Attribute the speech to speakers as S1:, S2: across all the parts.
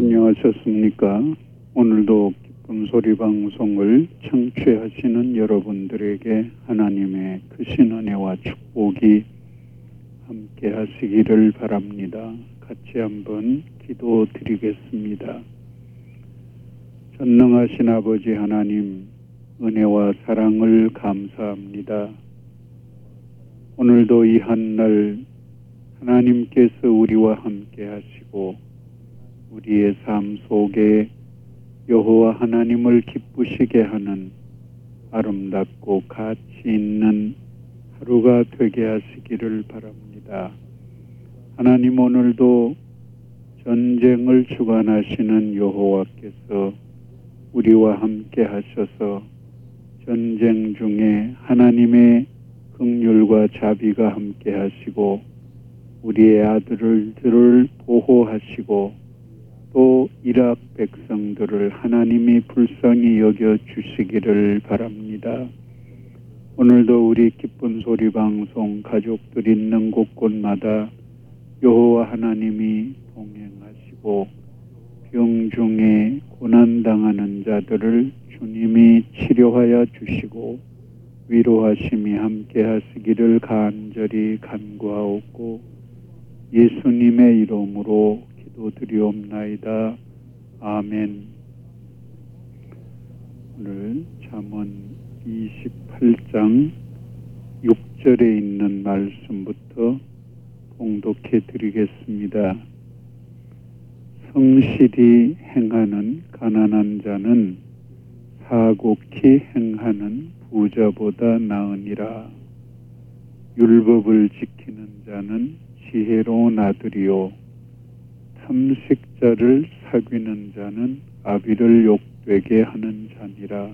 S1: 안녕하셨습니까? 오늘도 기쁜 소리 방송을 청취하시는 여러분들에게 하나님의 크신 은혜와 축복이 함께 하시기를 바랍니다. 같이 한번 기도드리겠습니다. 전능하신 아버지 하나님, 은혜와 사랑을 감사합니다. 오늘도 이 한날 하나님께서 우리와 함께 하시고 우리의 삶 속에 여호와 하나님을 기쁘시게 하는 아름답고 가치 있는 하루가 되게 하시기를 바랍니다. 하나님, 오늘도 전쟁을 주관하시는 여호와께서 우리와 함께 하셔서 전쟁 중에 하나님의 긍휼과 자비가 함께 하시고 우리의 아들들을 보호하시고 또 이락 백성들을 하나님이 불쌍히 여겨 주시기를 바랍니다. 오늘도 우리 기쁜 소리 방송 가족들 있는 곳곳마다 여호와 하나님이 동행하시고 병중에 고난당하는 자들을 주님이 치료하여 주시고 위로하심이 함께 하시기를 간절히 간구하옵고 예수님의 이름으로 기도드리옵나이다. 아멘. 오늘 잠언 28장 6절에 있는 말씀부터 봉독해 드리겠습니다. 성실히 행하는 가난한 자는 사곡히 행하는 부자보다 나으니라. 율법을 지키는 자는 지혜로운 아들이요 탐식자를 사귀는 자는 아비를 욕되게 하는 자니라.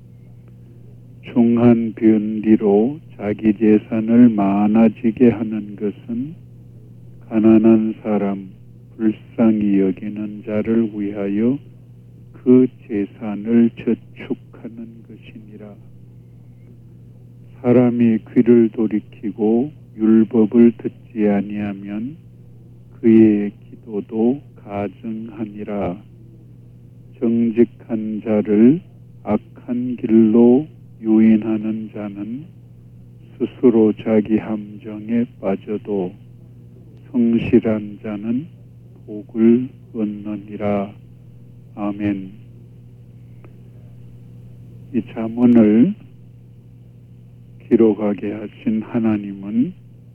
S1: 중한 변리로 자기 재산을 많아지게 하는 것은 가난한 사람, 불쌍히 여기는 자를 위하여 그 재산을 저축하는 것이니라. 사람이 귀를 돌이키고 율법을 듣지 아니하면 그의 기도도 가증하니라. 정직한 자를 악한 길로 유인하는 자는 스스로 자기 함정에 빠져도 성실한 자는 복을 얻느니라. 아멘. 이 잠언을 기록하게 하신 하나님은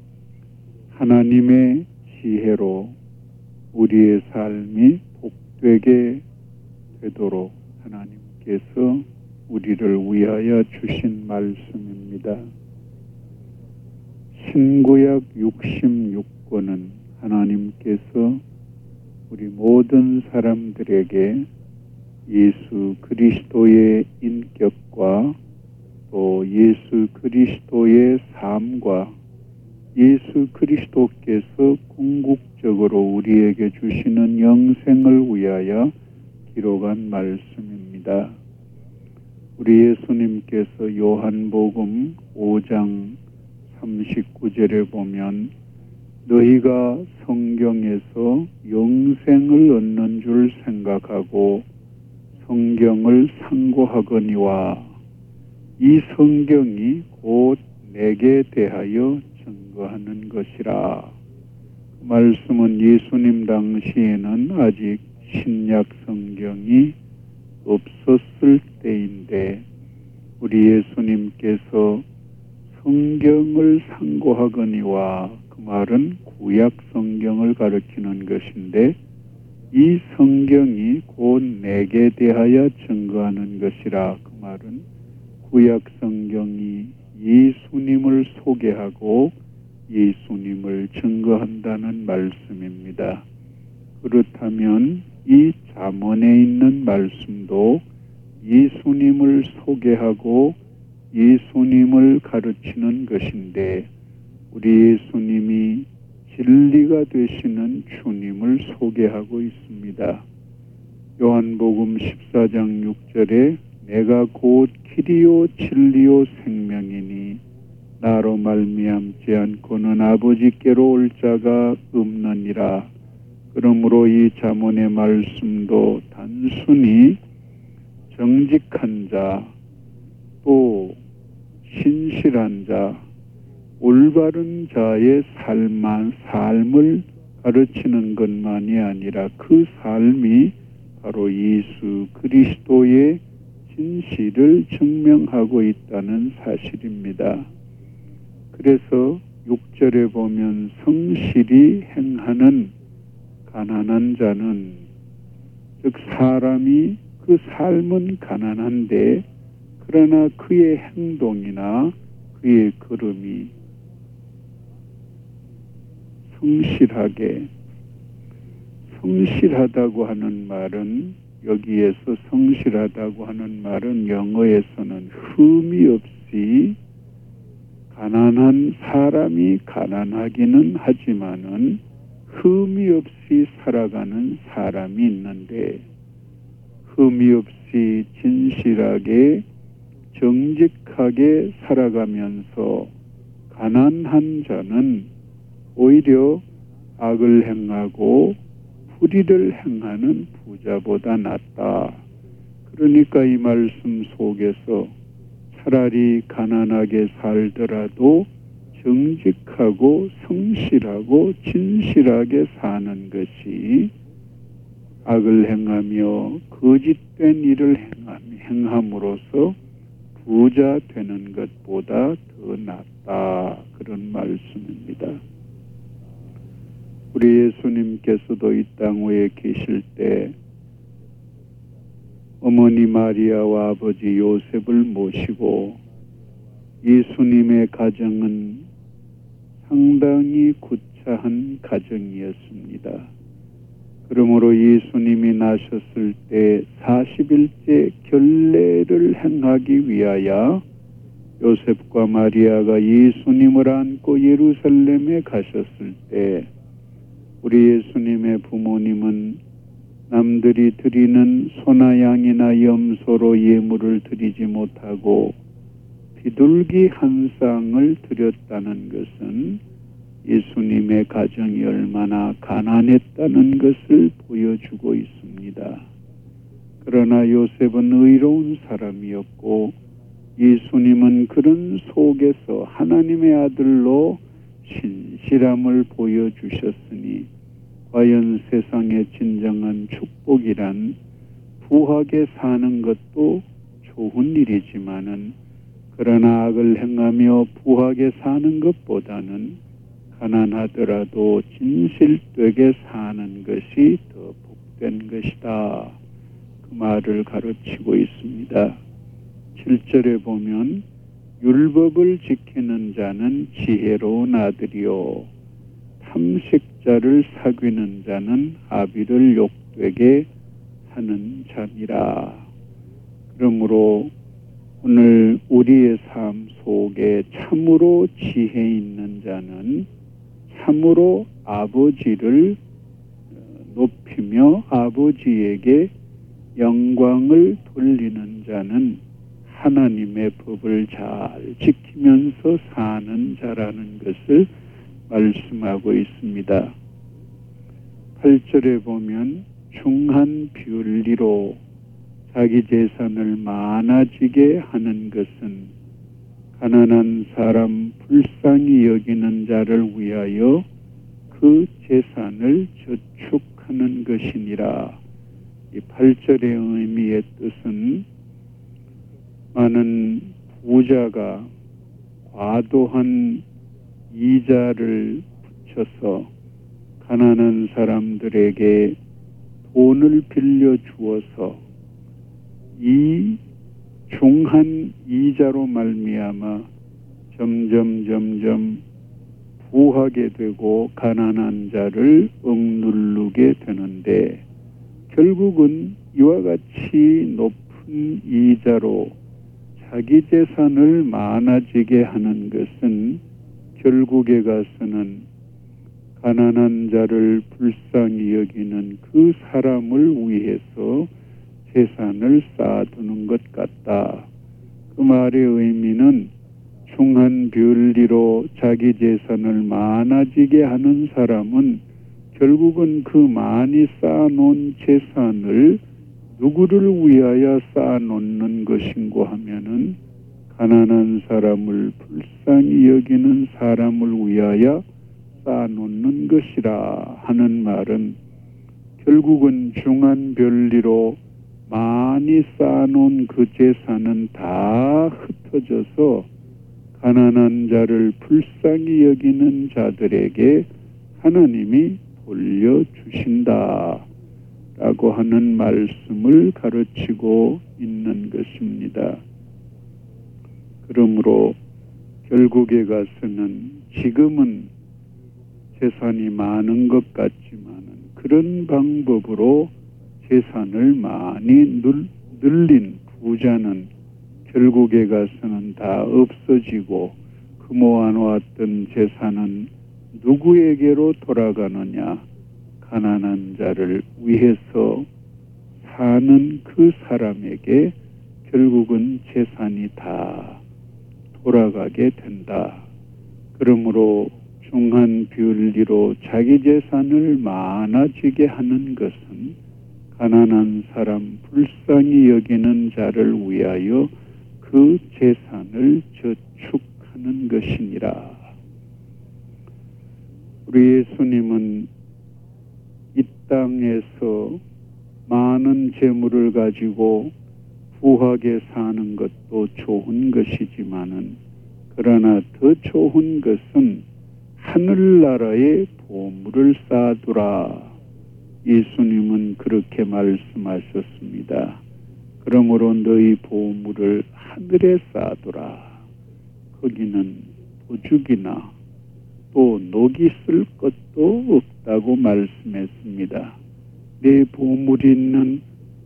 S1: 하나님의 지혜로 우리의 삶이 복되게 되도록 하나님께서 우리를 위하여 주신 말씀입니다. 신구약 66권은 하나님께서 우리 모든 사람들에게 예수 그리스도의 인격과 또 예수 그리스도의 삶과 예수 그리스도께서 궁극적으로 우리에게 주시는 영생을 위하여 기록한 말씀입니다. 우리 예수님께서 요한복음 5장 39절에 보면 너희가 성경에서 영생을 얻는 줄 생각하고 성경을 상고하거니와 이 성경이 곧 내게 대하여 증거하는 것이라. 그 말씀은 예수님 당시에는 아직 신약 성경이 없었을 때인데 우리 예수님께서 성경을 상고하거니와 그 말은 구약 성경을 가르치는 것인데 이 성경이 곧 내게 대하여 증거하는 것이라. 그 말은 구약 성경이 예수님을 소개하고 예수님을 증거한다는 말씀입니다. 그렇다면 이 잠언에 있는 말씀도 예수님을 소개하고 예수님을 가르치는 것인데 우리 예수님이 진리가 되시는 주님을 소개하고 있습니다. 요한복음 14장 6절에 내가 곧 길이요 진리요 생명이니 나로 말미암지 않고는 아버지께로 올 자가 없느니라. 그러므로 이 잠언의 말씀도 단순히 정직한 자, 또 신실한 자, 올바른 자의 삶을 가르치는 것만이 아니라 그 삶이 바로 예수 그리스도의 진실을 증명하고 있다는 사실입니다. 그래서 6절에 보면 성실히 행하는 가난한 자는, 즉 사람이 그 삶은 가난한데 그러나 그의 행동이나 그의 걸음이 성실하다고 하는 말은, 여기에서 성실하다고 하는 말은 영어에서는 흠이 없이, 가난한 사람이 가난하기는 하지만은 흠이 없이 살아가는 사람이 있는데, 흠이 없이 진실하게 정직하게 살아가면서 가난한 자는 오히려 악을 행하고 불의를 행하는 부자보다 낫다. 그러니까 이 말씀 속에서 차라리 가난하게 살더라도 정직하고 성실하고 진실하게 사는 것이 악을 행하며 거짓된 일을 행함으로써 부자 되는 것보다 더 낫다. 그런 말씀입니다. 우리 예수님께서도 이 땅 위에 계실 때 어머니 마리아와 아버지 요셉을 모시고, 예수님의 가정은 상당히 구차한 가정이었습니다. 그러므로 예수님이 나셨을 때 40일째 결례를 행하기 위하여 요셉과 마리아가 예수님을 안고 예루살렘에 가셨을 때, 우리 예수님의 부모님은 남들이 드리는 소나 양이나 염소로 예물을 드리지 못하고 비둘기 한 쌍을 드렸다는 것은 예수님의 가정이 얼마나 가난했다는 것을 보여주고 있습니다. 그러나 요셉은 의로운 사람이었고, 예수님은 그런 속에서 하나님의 아들로 신실함을 보여주셨으니, 과연 세상의 진정한 축복이란 부하게 사는 것도 좋은 일이지만은, 그러나 악을 행하며 부하게 사는 것보다는 가난하더라도 진실되게 사는 것이 더 복된 것이다. 그 말을 가르치고 있습니다. 7절에 보면 율법을 지키는 자는 지혜로운 아들이요, 탐식자를 사귀는 자는 아비를 욕되게 하는 자니라. 그러므로 오늘 우리의 삶 속에 참으로 지혜 있는 자는 참으로 아버지를 높이며 아버지에게 영광을 돌리는 자는 하나님의 법을 잘 지키면서 사는 자라는 것을 말씀하고 있습니다. 8절에 보면 중한 비율리로 자기 재산을 많아지게 하는 것은 가난한 사람 불쌍히 여기는 자를 위하여 그 재산을 저축하는 것이니라. 이 8절의 의미의 뜻은, 많은 부자가 과도한 이자를 붙여서 가난한 사람들에게 돈을 빌려 주어서 이 중한 이자로 말미암아 점점 부하게 되고 가난한 자를 억누르게 되는데, 결국은 이와 같이 높은 이자로 자기 재산을 많아지게 하는 것은 결국에 가서는 가난한 자를 불쌍히 여기는 그 사람을 위해서 재산을 쌓아두는 것 같다. 그 말의 의미는 중한 비율리로 자기 재산을 많아지게 하는 사람은 결국은 그 많이 쌓아놓은 재산을 누구를 위하여 쌓아놓는 것인고 하면은 가난한 사람을 불쌍히 여기는 사람을 위하여 쌓아놓는 것이라 하는 말은 결국은 중한 별리로 많이 쌓아놓은 그 재산은 다 흩어져서 가난한 자를 불쌍히 여기는 자들에게 하나님이 돌려주신다 라고 하는 말씀을 가르치고 있는 것입니다. 그러므로 결국에 가서는 지금은 재산이 많은 것 같지만은 그런 방법으로 재산을 많이 늘린 부자는 결국에 가서는 다 없어지고 그 모아놓았던 재산은 누구에게로 돌아가느냐? 가난한 자를 위해서 사는 그 사람에게 결국은 재산이 다 돌아가게 된다. 그러므로 중한 비율리로 자기 재산을 많아지게 하는 것은 가난한 사람 불쌍히 여기는 자를 위하여 그 재산을 저축하는 것이니라. 우리 예수님은 이 땅에서 많은 재물을 가지고 부하게 사는 것도 좋은 것이지만은 그러나 더 좋은 것은 하늘나라에 보물을 쌓아두라. 예수님은 그렇게 말씀하셨습니다. 그러므로 너희 보물을 하늘에 쌓아두라. 거기는 도둑이나 또 녹이 쓸 것도 없다고 말씀했습니다. 내 보물이 있는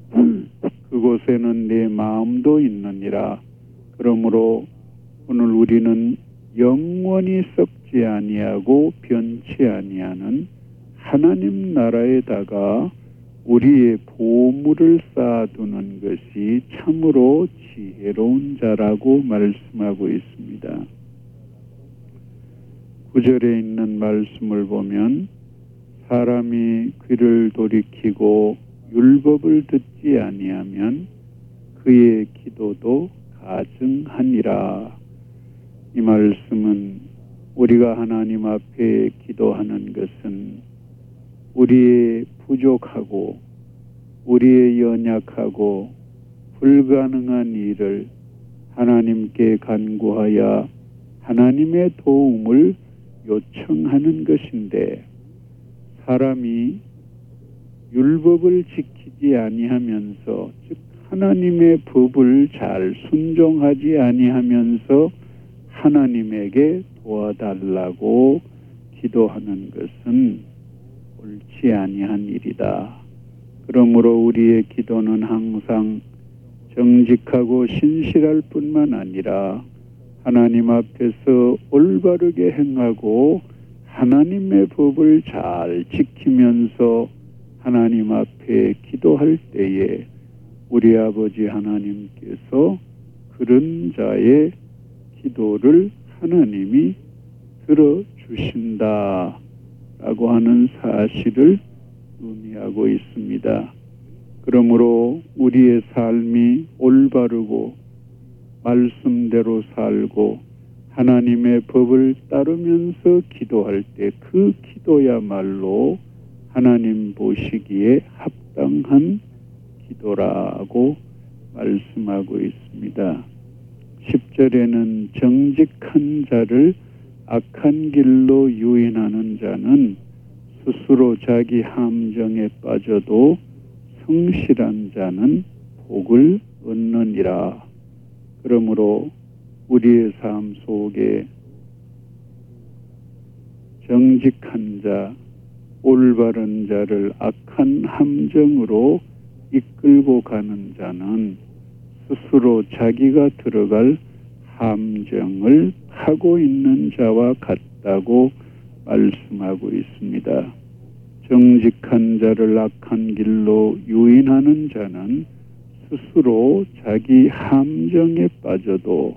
S1: 그곳에는 내 마음도 있느니라. 그러므로 오늘 우리는 영원히 썩지 아니하고 변치 아니하는 하나님 나라에다가 우리의 보물을 쌓아두는 것이 참으로 지혜로운 자라고 말씀하고 있습니다. 9절에 있는 말씀을 보면 사람이 귀를 돌이키고 율법을 듣지 아니하면 그의 기도도 가증하니라. 이 말씀은 우리가 하나님 앞에 기도하는 것은 우리의 부족하고 우리의 연약하고 불가능한 일을 하나님께 간구하여 하나님의 도움을 요청하는 것인데 사람이 율법을 지키지 아니하면서 즉 하나님의 법을 잘 순종하지 아니하면서 하나님에게 도와달라고 기도하는 것은 옳지 아니한 일이다. 그러므로 우리의 기도는 항상 정직하고 신실할 뿐만 아니라 하나님 앞에서 올바르게 행하고 하나님의 법을 잘 지키면서 하나님 앞에 기도할 때에 우리 아버지 하나님께서 그런 자의 기도를 하나님이 들어주신다 라고 하는 사실을 의미하고 있습니다. 그러므로 우리의 삶이 올바르고 말씀대로 살고 하나님의 법을 따르면서 기도할 때 그 기도야말로 하나님 보시기에 합당한 기도라고 말씀하고 있습니다. 10절에는 정직한 자를 악한 길로 유인하는 자는 스스로 자기 함정에 빠져도 성실한 자는 복을 얻느니라. 그러므로 우리의 삶 속에 정직한 자, 올바른 자를 악한 함정으로 이끌고 가는 자는 스스로 자기가 들어갈 함정을 타고 있는 자와 같다고 말씀하고 있습니다. 정직한 자를 악한 길로 유인하는 자는 스스로 자기 함정에 빠져도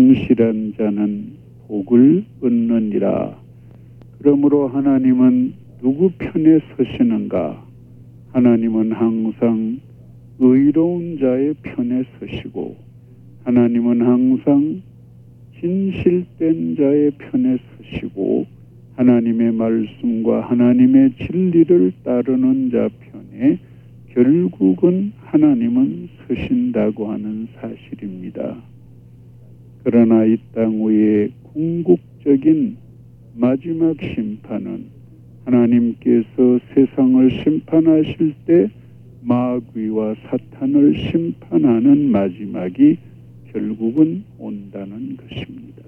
S1: 성실한 자는 복을 얻느니라. 그러므로 하나님은 누구 편에 서시는가? 하나님은 항상 의로운 자의 편에 서시고 하나님은 항상 진실된 자의 편에 서시고 하나님의 말씀과 하나님의 진리를 따르는 자 편에 결국은 하나님은 서신다고 하는 사실입니다. 그러나 이 땅 위에 궁극적인 마지막 심판은 하나님께서 세상을 심판하실 때 마귀와 사탄을 심판하는 마지막이 결국은 온다는 것입니다.